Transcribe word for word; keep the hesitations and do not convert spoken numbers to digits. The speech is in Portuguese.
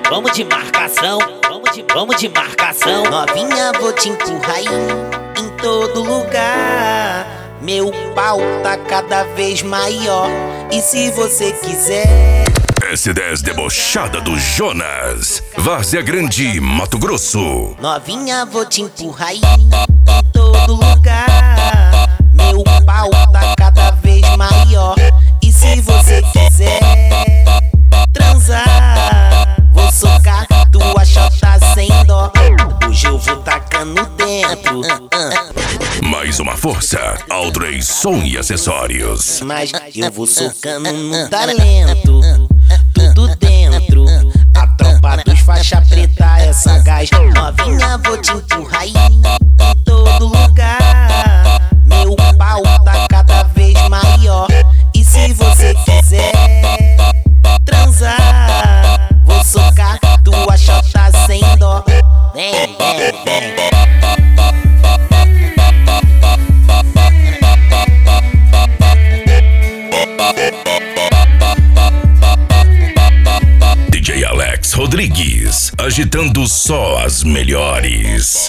vamos de marcação, vamos de, vamos de marcação. Novinha, vou te empurrar aí em todo lugar. Meu pau tá cada vez maior. E se você quiser, S dez debochada do Jonas, Várzea Grande, Mato Grosso. novinha, vou te empurrar aí em todo lugar. Meu pau tá cada vez maior. E se você quiser transar, vou socar tua chota sem dó. Hoje eu vou tacando dentro. Mais uma força, Aldrey Som e Acessórios. Mas eu vou socando no talento, tudo dentro. A tropa dos faixa preta é sagaz. Novinha, vou te empurrar aí em todo lugar. Meu pau tá cada vez maior. E se você quiser transar, vou socar tua chota sem dó. Vem, vem, vem. D J Alex Rodrigues, agitando só as melhores.